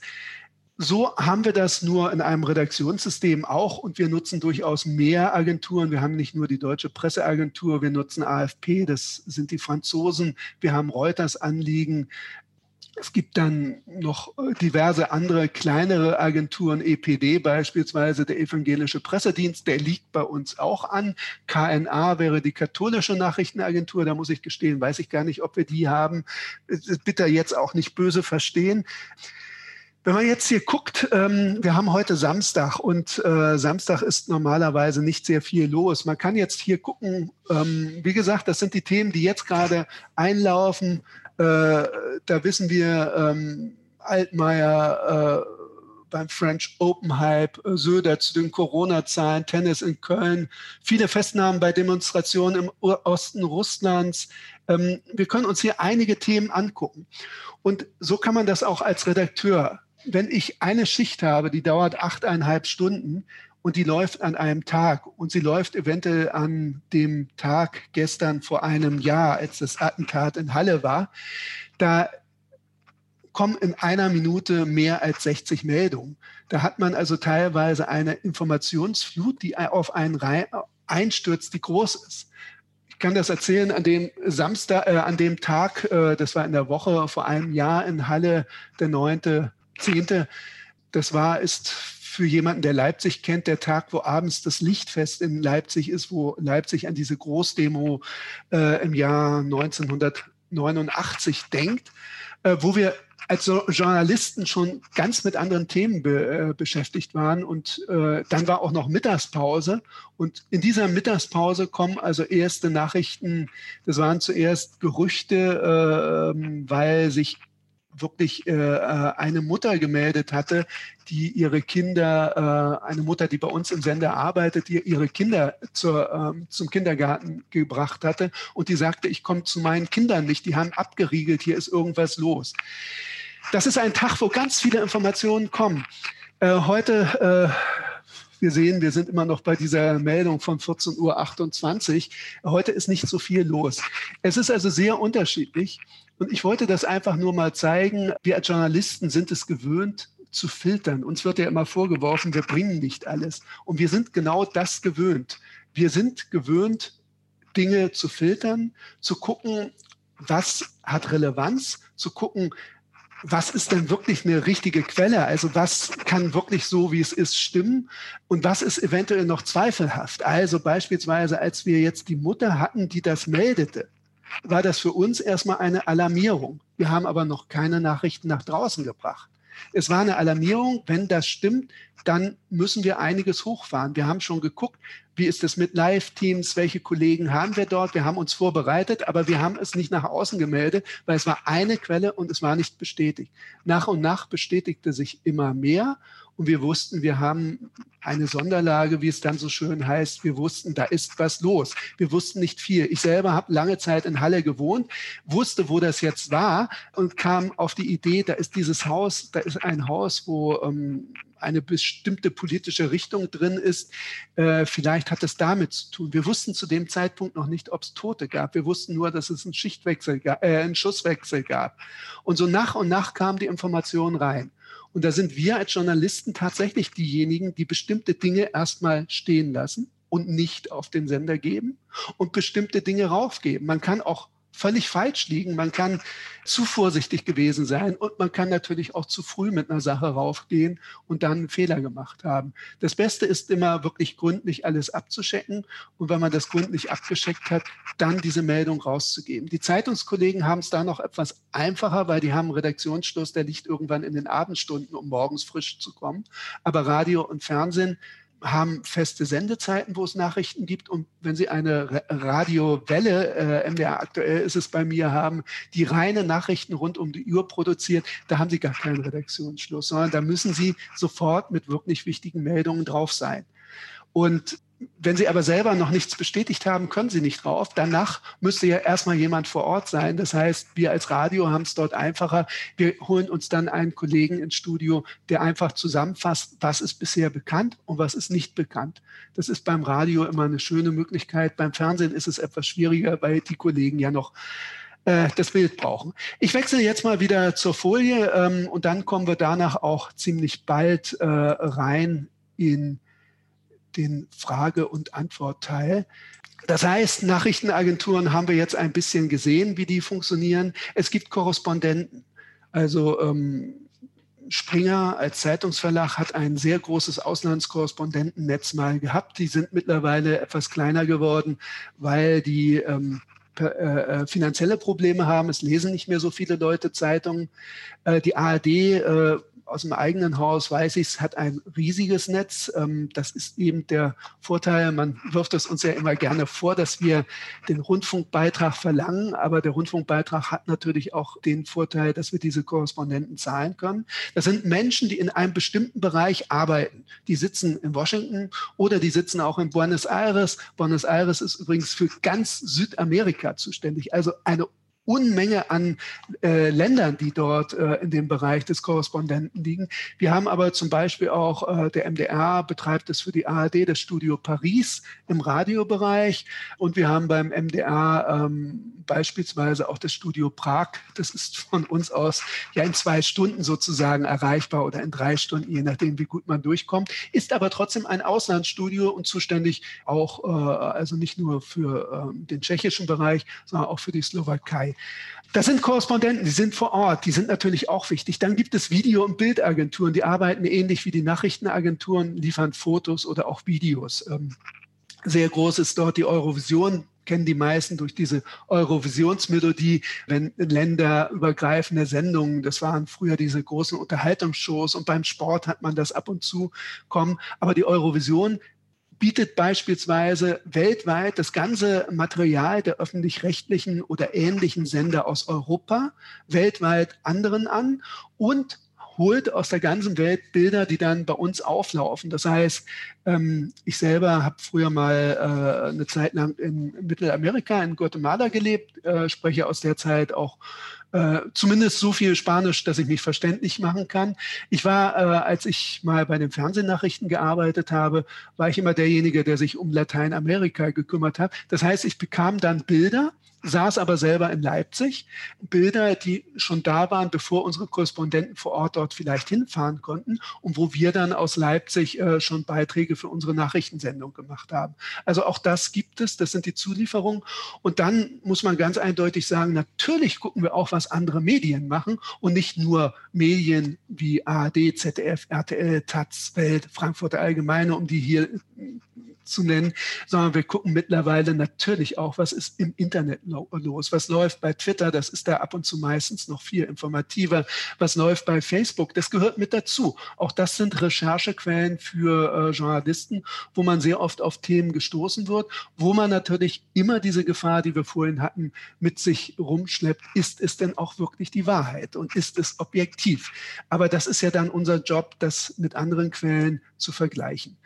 So haben wir das nur in einem Redaktionssystem auch und wir nutzen durchaus mehr Agenturen. Wir haben nicht nur die Deutsche Presseagentur, wir nutzen A F P, das sind die Franzosen, wir haben Reuters Anliegen. Es gibt dann noch diverse andere kleinere Agenturen, E P D beispielsweise, der Evangelische Pressedienst, der liegt bei uns auch an. K N A wäre die katholische Nachrichtenagentur, da muss ich gestehen, weiß ich gar nicht, ob wir die haben. Bitte jetzt auch nicht böse verstehen. Wenn man jetzt hier guckt, ähm, wir haben heute Samstag und äh, Samstag ist normalerweise nicht sehr viel los. Man kann jetzt hier gucken, ähm, wie gesagt, das sind die Themen, die jetzt gerade einlaufen. Äh, da wissen wir, ähm, Altmaier äh, beim French Open Hype, äh, Söder zu den Corona-Zahlen, Tennis in Köln, viele Festnahmen bei Demonstrationen im Osten Russlands. Ähm, wir können uns hier einige Themen angucken. Und so kann man das auch als Redakteur. Wenn ich eine Schicht habe, die dauert achteinhalb Stunden und die läuft an einem Tag und sie läuft eventuell an dem Tag gestern vor einem Jahr, als das Attentat in Halle war, da kommen in einer Minute mehr als sechzig Meldungen. Da hat man also teilweise eine Informationsflut, die auf einen einstürzt, die groß ist. Ich kann das erzählen, an dem Samstag, äh, an dem Tag, äh, das war in der Woche vor einem Jahr in Halle, der neunte Zehnte, das war, ist für jemanden, der Leipzig kennt, der Tag, wo abends das Lichtfest in Leipzig ist, wo Leipzig an diese Großdemo äh, im Jahr neunzehnhundertneunundachtzig denkt, äh, wo wir als Journalisten schon ganz mit anderen Themen be, äh, beschäftigt waren. Und äh, dann war auch noch Mittagspause. Und in dieser Mittagspause kommen also erste Nachrichten. Das waren zuerst Gerüchte, äh, weil sich wirklich äh, eine Mutter gemeldet hatte, die ihre Kinder, äh, eine Mutter, die bei uns im Sender arbeitet, die ihre Kinder zur, ähm, zum Kindergarten gebracht hatte und die sagte, ich komme zu meinen Kindern nicht, die haben abgeriegelt, hier ist irgendwas los. Das ist ein Tag, wo ganz viele Informationen kommen. Äh, heute, äh, wir sehen, wir sind immer noch bei dieser Meldung von vierzehn Uhr achtundzwanzig. Heute ist nicht so viel los. Es ist also sehr unterschiedlich. Und ich wollte das einfach nur mal zeigen. Wir als Journalisten sind es gewöhnt, zu filtern. Uns wird ja immer vorgeworfen, wir bringen nicht alles. Und wir sind genau das gewöhnt. Wir sind gewöhnt, Dinge zu filtern, zu gucken, was hat Relevanz, zu gucken, was ist denn wirklich eine richtige Quelle? Also was kann wirklich so, wie es ist, stimmen? Und was ist eventuell noch zweifelhaft? Also beispielsweise, als wir jetzt die Mutter hatten, die das meldete, war das für uns erstmal eine Alarmierung. Wir haben aber noch keine Nachrichten nach draußen gebracht. Es war eine Alarmierung, wenn das stimmt, dann müssen wir einiges hochfahren. Wir haben schon geguckt, wie ist es mit Live-Teams, welche Kollegen haben wir dort. Wir haben uns vorbereitet, aber wir haben es nicht nach außen gemeldet, weil es war eine Quelle und es war nicht bestätigt. Nach und nach bestätigte sich immer mehr und wir wussten, wir haben eine Sonderlage, wie es dann so schön heißt. Wir wussten, da ist was los. Wir wussten nicht viel. Ich selber habe lange Zeit in Halle gewohnt, wusste, wo das jetzt war und kam auf die Idee, da ist dieses Haus, da ist ein Haus, wo ähm, eine bestimmte politische Richtung drin ist. Äh, vielleicht hat es damit zu tun. Wir wussten zu dem Zeitpunkt noch nicht, ob es Tote gab. Wir wussten nur, dass es einen Schichtwechsel gab, äh, einen Schusswechsel gab. Und so nach und nach kam die Information rein. Und da sind wir als Journalisten tatsächlich diejenigen, die bestimmte Dinge erstmal stehen lassen und nicht auf den Sender geben und bestimmte Dinge raufgeben. Man kann auch völlig falsch liegen. Man kann zu vorsichtig gewesen sein und man kann natürlich auch zu früh mit einer Sache raufgehen und dann einen Fehler gemacht haben. Das Beste ist immer wirklich gründlich alles abzuchecken und wenn man das gründlich abgecheckt hat, dann diese Meldung rauszugeben. Die Zeitungskollegen haben es da noch etwas einfacher, weil die haben einen Redaktionsschluss, der liegt irgendwann in den Abendstunden, um morgens frisch zu kommen. Aber Radio und Fernsehen haben feste Sendezeiten, wo es Nachrichten gibt. Und wenn Sie eine Radiowelle, äh, M D R aktuell ist es bei mir, haben, die reine Nachrichten rund um die Uhr produziert, da haben Sie gar keinen Redaktionsschluss, sondern da müssen Sie sofort mit wirklich wichtigen Meldungen drauf sein. Und wenn Sie aber selber noch nichts bestätigt haben, können Sie nicht drauf. Danach müsste ja erstmal jemand vor Ort sein. Das heißt, wir als Radio haben es dort einfacher. Wir holen uns dann einen Kollegen ins Studio, der einfach zusammenfasst, was ist bisher bekannt und was ist nicht bekannt. Das ist beim Radio immer eine schöne Möglichkeit. Beim Fernsehen ist es etwas schwieriger, weil die Kollegen ja noch äh, das Bild brauchen. Ich wechsle jetzt mal wieder zur Folie ähm, und dann kommen wir danach auch ziemlich bald äh, rein in den Frage- und Antwortteil. Das heißt, Nachrichtenagenturen haben wir jetzt ein bisschen gesehen, wie die funktionieren. Es gibt Korrespondenten. Also ähm, Springer als Zeitungsverlag hat ein sehr großes Auslandskorrespondentennetz mal gehabt. Die sind mittlerweile etwas kleiner geworden, weil die ähm, äh, finanzielle Probleme haben. Es lesen nicht mehr so viele Leute Zeitungen. Äh, die A R D äh, aus dem eigenen Haus weiß ich, es hat ein riesiges Netz. Das ist eben der Vorteil. Man wirft es uns ja immer gerne vor, dass wir den Rundfunkbeitrag verlangen. Aber der Rundfunkbeitrag hat natürlich auch den Vorteil, dass wir diese Korrespondenten zahlen können. Das sind Menschen, die in einem bestimmten Bereich arbeiten. Die sitzen in Washington oder die sitzen auch in Buenos Aires. Buenos Aires ist übrigens für ganz Südamerika zuständig. Also eine Unmenge an äh, Ländern, die dort äh, in dem Bereich des Korrespondenten liegen. Wir haben aber zum Beispiel auch, äh, der M D R betreibt es für die A R D, das Studio Paris im Radiobereich. Und wir haben beim M D R ähm, beispielsweise auch das Studio Prag. Das ist von uns aus ja in zwei Stunden sozusagen erreichbar oder in drei Stunden, je nachdem, wie gut man durchkommt. Ist aber trotzdem ein Auslandsstudio und zuständig auch, äh, also nicht nur für äh, den tschechischen Bereich, sondern auch für die Slowakei. Das sind Korrespondenten, die sind vor Ort, die sind natürlich auch wichtig. Dann gibt es Video- und Bildagenturen, die arbeiten ähnlich wie die Nachrichtenagenturen, liefern Fotos oder auch Videos. Sehr groß ist dort die Eurovision, kennen die meisten durch diese Eurovisionsmelodie, wenn länderübergreifende Sendungen, das waren früher diese großen Unterhaltungsshows und beim Sport hat man das ab und zu kommen. Aber die Eurovision bietet beispielsweise weltweit das ganze Material der öffentlich-rechtlichen oder ähnlichen Sender aus Europa weltweit anderen an und holt aus der ganzen Welt Bilder, die dann bei uns auflaufen. Das heißt, ähm, ich selber habe früher mal äh, eine Zeit lang in Mittelamerika, in Guatemala gelebt, äh, spreche aus der Zeit auch äh, zumindest so viel Spanisch, dass ich mich verständlich machen kann. Ich war, äh, als ich mal bei den Fernsehnachrichten gearbeitet habe, war ich immer derjenige, der sich um Lateinamerika gekümmert hat. Das heißt, ich bekam dann Bilder, saß aber selber in Leipzig, Bilder, die schon da waren, bevor unsere Korrespondenten vor Ort dort vielleicht hinfahren konnten und wo wir dann aus Leipzig äh, schon Beiträge für unsere Nachrichtensendung gemacht haben. Also auch das gibt es, das sind die Zulieferungen. Und dann muss man ganz eindeutig sagen, natürlich gucken wir auch, was andere Medien machen und nicht nur Medien wie A R D, Z D F, R T L, Taz, Welt, Frankfurter Allgemeine, um die hier zu nennen, sondern wir gucken mittlerweile natürlich auch, was ist im Internet los, was läuft bei Twitter, das ist da ab und zu meistens noch viel informativer, was läuft bei Facebook, das gehört mit dazu. Auch das sind Recherchequellen für äh, Journalisten, wo man sehr oft auf Themen gestoßen wird, wo man natürlich immer diese Gefahr, die wir vorhin hatten, mit sich rumschleppt, ist es denn auch wirklich die Wahrheit und ist es objektiv? Aber das ist ja dann unser Job, das mit anderen Quellen zu vergleichen.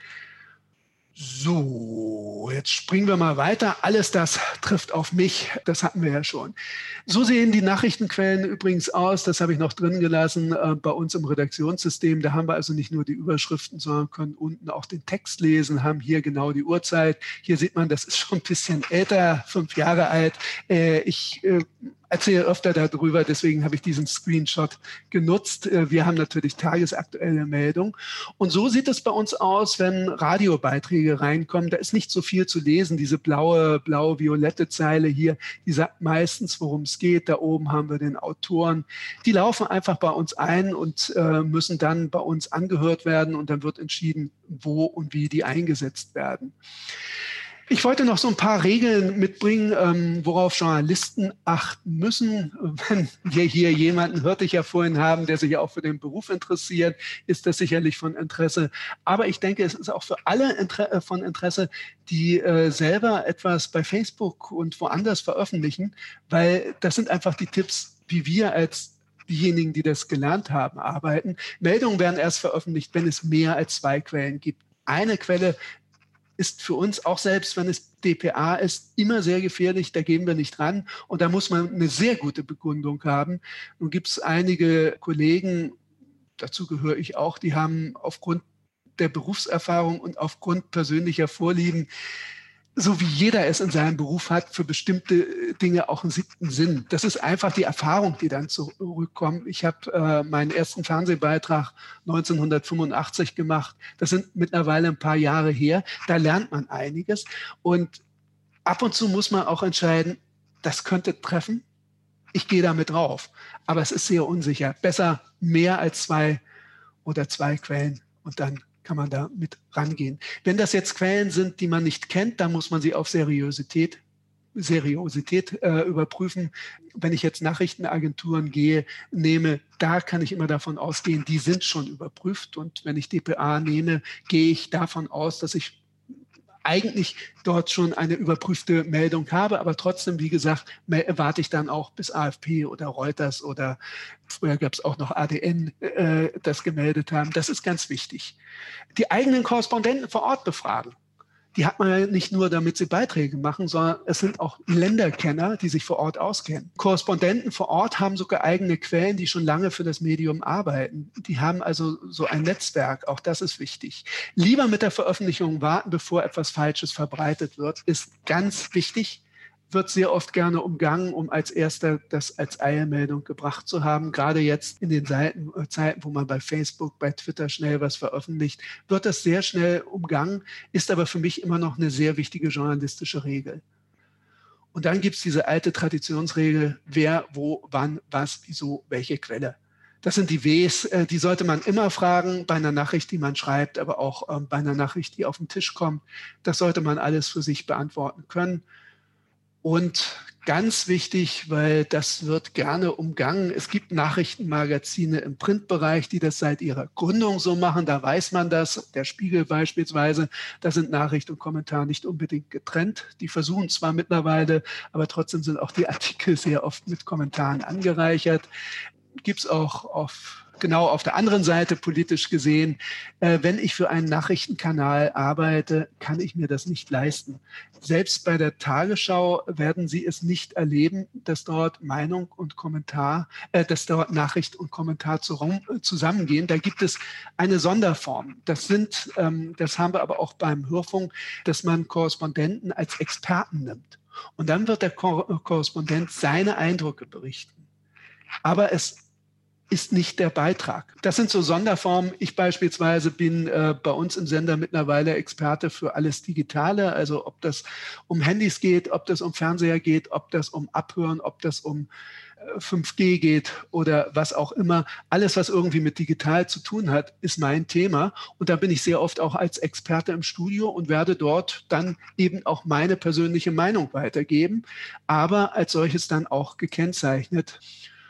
So, jetzt springen wir mal weiter. Alles das trifft auf mich, das hatten wir ja schon. So sehen die Nachrichtenquellen übrigens aus, das habe ich noch drin gelassen äh, bei uns im Redaktionssystem. Da haben wir also nicht nur die Überschriften, sondern können unten auch den Text lesen, haben hier genau die Uhrzeit. Hier sieht man, das ist schon ein bisschen älter, fünf Jahre alt. Äh, ich äh, erzähle öfter darüber, deswegen habe ich diesen Screenshot genutzt. Wir haben natürlich tagesaktuelle Meldungen. Und so sieht es bei uns aus, wenn Radiobeiträge reinkommen. Da ist nicht so viel zu lesen. Diese blaue, blau-violette Zeile hier, die sagt meistens, worum es geht. Da oben haben wir den Autoren. Die laufen einfach bei uns ein und äh, müssen dann bei uns angehört werden. Und dann wird entschieden, wo und wie die eingesetzt werden. Ich wollte noch so ein paar Regeln mitbringen, ähm, worauf Journalisten achten müssen. Wenn wir hier jemanden, hörte ich ja vorhin haben, der sich auch für den Beruf interessiert, ist das sicherlich von Interesse. Aber ich denke, es ist auch für alle Inter- von Interesse, die äh, selber etwas bei Facebook und woanders veröffentlichen, weil das sind einfach die Tipps, wie wir als diejenigen, die das gelernt haben, arbeiten. Meldungen werden erst veröffentlicht, wenn es mehr als zwei Quellen gibt. Eine Quelle ist für uns, auch selbst wenn es D P A ist, immer sehr gefährlich, da gehen wir nicht ran. Und da muss man eine sehr gute Begründung haben. Nun gibt es einige Kollegen, dazu gehöre ich auch, die haben aufgrund der Berufserfahrung und aufgrund persönlicher Vorlieben, so wie jeder es in seinem Beruf hat, für bestimmte Dinge auch einen siebten Sinn. Das ist einfach die Erfahrung, die dann zurückkommt. Ich habe äh, meinen ersten Fernsehbeitrag neunzehnhundertfünfundachtzig gemacht. Das sind mittlerweile ein paar Jahre her. Da lernt man einiges. Und ab und zu muss man auch entscheiden, das könnte treffen. Ich gehe damit drauf. Aber es ist sehr unsicher. Besser mehr als zwei oder zwei Quellen und dann kann man da mit rangehen. Wenn das jetzt Quellen sind, die man nicht kennt, dann muss man sie auf Seriosität, Seriosität äh, überprüfen. Wenn ich jetzt Nachrichtenagenturen gehe, nehme, da kann ich immer davon ausgehen, die sind schon überprüft. Und wenn ich D P A nehme, gehe ich davon aus, dass ich eigentlich dort schon eine überprüfte Meldung habe, aber trotzdem, wie gesagt, warte ich dann auch, bis A F P oder Reuters oder früher gab es auch noch A D N, äh, das gemeldet haben. Das ist ganz wichtig. Die eigenen Korrespondenten vor Ort befragen. Die hat man ja nicht nur, damit sie Beiträge machen, sondern es sind auch Länderkenner, die sich vor Ort auskennen. Korrespondenten vor Ort haben sogar eigene Quellen, die schon lange für das Medium arbeiten. Die haben also so ein Netzwerk, auch das ist wichtig. Lieber mit der Veröffentlichung warten, bevor etwas Falsches verbreitet wird, ist ganz wichtig. Wird sehr oft gerne umgangen, um als erster das als Eilmeldung gebracht zu haben. Gerade jetzt in den Seiten, äh, Zeiten, wo man bei Facebook, bei Twitter schnell was veröffentlicht, wird das sehr schnell umgangen, ist aber für mich immer noch eine sehr wichtige journalistische Regel. Und dann gibt es diese alte Traditionsregel, wer, wo, wann, was, wieso, welche Quelle. Das sind die Ws, äh, die sollte man immer fragen bei einer Nachricht, die man schreibt, aber auch ähm, bei einer Nachricht, die auf den Tisch kommt. Das sollte man alles für sich beantworten können. Und ganz wichtig, weil das wird gerne umgangen, es gibt Nachrichtenmagazine im Printbereich, die das seit ihrer Gründung so machen, da weiß man das, der Spiegel beispielsweise, da sind Nachricht und Kommentar nicht unbedingt getrennt. Die versuchen zwar mittlerweile, aber trotzdem sind auch die Artikel sehr oft mit Kommentaren angereichert. Gibt es auch auf genau auf der anderen Seite politisch gesehen, äh, wenn ich für einen Nachrichtenkanal arbeite, kann ich mir das nicht leisten. Selbst bei der Tagesschau werden Sie es nicht erleben, dass dort Meinung und Kommentar, äh, dass dort Nachricht und Kommentar zu, äh, zusammengehen. Da gibt es eine Sonderform. Das sind, ähm, das haben wir aber auch beim Hörfunk, dass man Korrespondenten als Experten nimmt. Und dann wird der Kor- Korrespondent seine Eindrücke berichten. Aber es ist nicht der Beitrag. Das sind so Sonderformen. Ich beispielsweise bin äh, bei uns im Sender mittlerweile Experte für alles Digitale, also ob das um Handys geht, ob das um Fernseher geht, ob das um Abhören, ob das um äh, fünf G geht oder was auch immer. Alles, was irgendwie mit digital zu tun hat, ist mein Thema. Und da bin ich sehr oft auch als Experte im Studio und werde dort dann eben auch meine persönliche Meinung weitergeben, aber als solches dann auch gekennzeichnet.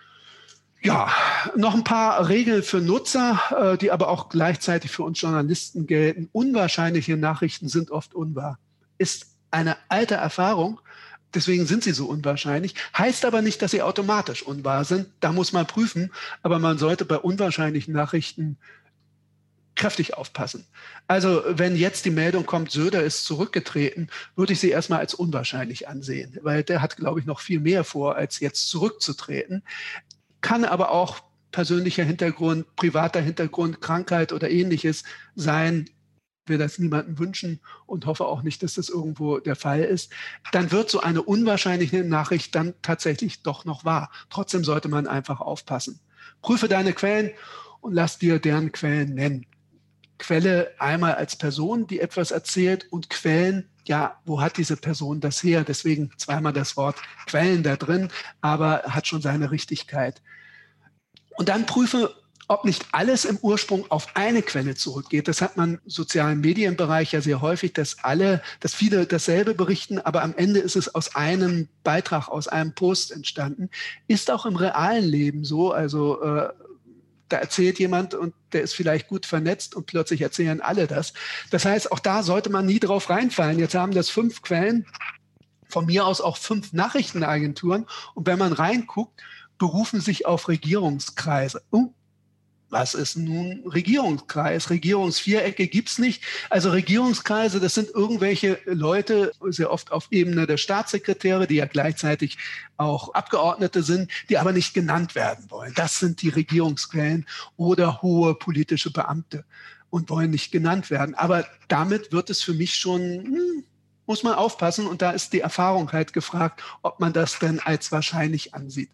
Ja, noch ein paar Regeln für Nutzer, die aber auch gleichzeitig für uns Journalisten gelten. Unwahrscheinliche Nachrichten sind oft unwahr. Ist eine alte Erfahrung, deswegen sind sie so unwahrscheinlich. Heißt aber nicht, dass sie automatisch unwahr sind. Da muss man prüfen, aber man sollte bei unwahrscheinlichen Nachrichten kräftig aufpassen. Also wenn jetzt die Meldung kommt, Söder ist zurückgetreten, würde ich sie erstmal als unwahrscheinlich ansehen, weil der hat, glaube ich, noch viel mehr vor, als jetzt zurückzutreten. Kann aber auch persönlicher Hintergrund, privater Hintergrund, Krankheit oder ähnliches sein. will das niemandem wünschen und hoffe auch nicht, dass das irgendwo der Fall ist, dann wird so eine unwahrscheinliche Nachricht dann tatsächlich doch noch wahr. Trotzdem sollte man einfach aufpassen. Prüfe deine Quellen und lass dir deren Quellen nennen. Quelle einmal als Person, die etwas erzählt, und Quellen, ja, wo hat diese Person das her? Deswegen zweimal das Wort Quellen da drin, aber hat schon seine Richtigkeit. Und dann prüfe, ob nicht alles im Ursprung auf eine Quelle zurückgeht. Das hat man im sozialen Medienbereich ja sehr häufig, dass alle, dass viele dasselbe berichten, aber am Ende ist es aus einem Beitrag, aus einem Post entstanden. Ist auch im realen Leben so. Also äh, da erzählt jemand und der ist vielleicht gut vernetzt und plötzlich erzählen alle das. Das heißt, auch da sollte man nie drauf reinfallen. Jetzt haben das fünf Quellen, von mir aus auch fünf Nachrichtenagenturen. Und wenn man reinguckt, berufen sich auf Regierungskreise. Uh, Was ist nun Regierungskreis? Regierungsvierecke gibt's nicht. Also Regierungskreise, das sind irgendwelche Leute, sehr oft auf Ebene der Staatssekretäre, die ja gleichzeitig auch Abgeordnete sind, die aber nicht genannt werden wollen. Das sind die Regierungsquellen oder hohe politische Beamte und wollen nicht genannt werden. Aber damit wird es für mich schon, hm, muss man aufpassen. Und da ist die Erfahrung halt gefragt, ob man das denn als wahrscheinlich ansieht.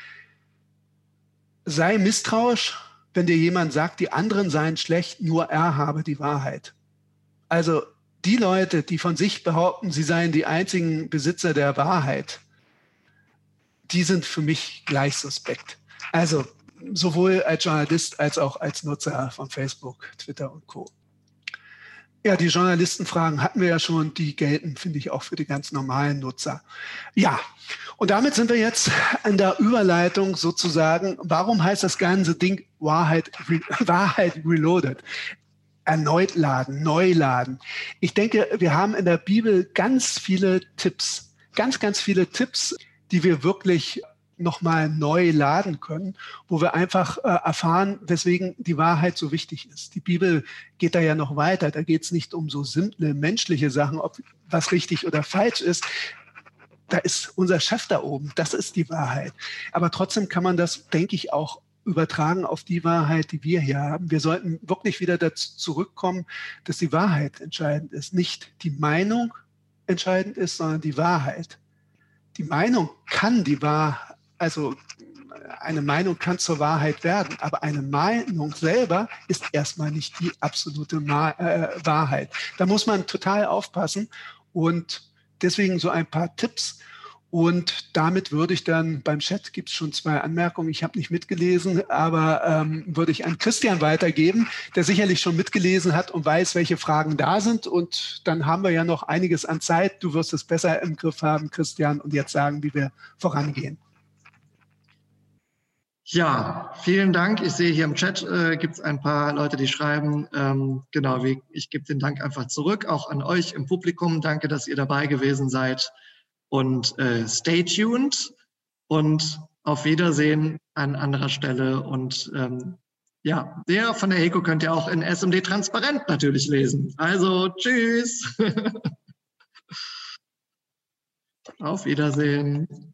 Sei misstrauisch, wenn dir jemand sagt, die anderen seien schlecht, nur er habe die Wahrheit. Also die Leute, die von sich behaupten, sie seien die einzigen Besitzer der Wahrheit, die sind für mich gleich suspekt. Also sowohl als Journalist als auch als Nutzer von Facebook, Twitter und Co. Ja, die Journalistenfragen hatten wir ja schon, die gelten, finde ich, auch für die ganz normalen Nutzer. Ja, und damit sind wir jetzt an der Überleitung sozusagen. Warum heißt das ganze Ding Wahrheit, Wahrheit Reloaded? Erneut laden, neu laden. Ich denke, wir haben in der Bibel ganz viele Tipps, ganz, ganz viele Tipps, die wir wirklich nochmal neu laden können, wo wir einfach äh, erfahren, weswegen die Wahrheit so wichtig ist. Die Bibel geht da ja noch weiter. Da geht es nicht um so simple menschliche Sachen, ob was richtig oder falsch ist. Da ist unser Chef da oben. Das ist die Wahrheit. Aber trotzdem kann man das, denke ich, auch übertragen auf die Wahrheit, die wir hier haben. Wir sollten wirklich wieder dazu zurückkommen, dass die Wahrheit entscheidend ist. Nicht die Meinung entscheidend ist, sondern die Wahrheit. Die Meinung kann die Wahrheit, also eine Meinung kann zur Wahrheit werden, aber eine Meinung selber ist erstmal nicht die absolute Ma- äh, Wahrheit. Da muss man total aufpassen und deswegen so ein paar Tipps. Und damit würde ich dann, beim Chat gibt es schon zwei Anmerkungen, ich habe nicht mitgelesen, aber ähm, würde ich an Christian weitergeben, der sicherlich schon mitgelesen hat und weiß, welche Fragen da sind. Und dann haben wir ja noch einiges an Zeit. Du wirst es besser im Griff haben, Christian, und jetzt sagen, wie wir vorangehen. Ja, vielen Dank. Ich sehe hier im Chat äh, gibt es ein paar Leute, die schreiben. Ähm, genau, wie, ich gebe den Dank einfach zurück, auch an euch im Publikum. Danke, dass ihr dabei gewesen seid. Und äh, stay tuned und auf Wiedersehen an anderer Stelle. Und ähm, ja, der von der Heko könnt ihr auch in S M D Transparent natürlich lesen. Also tschüss. Auf Wiedersehen.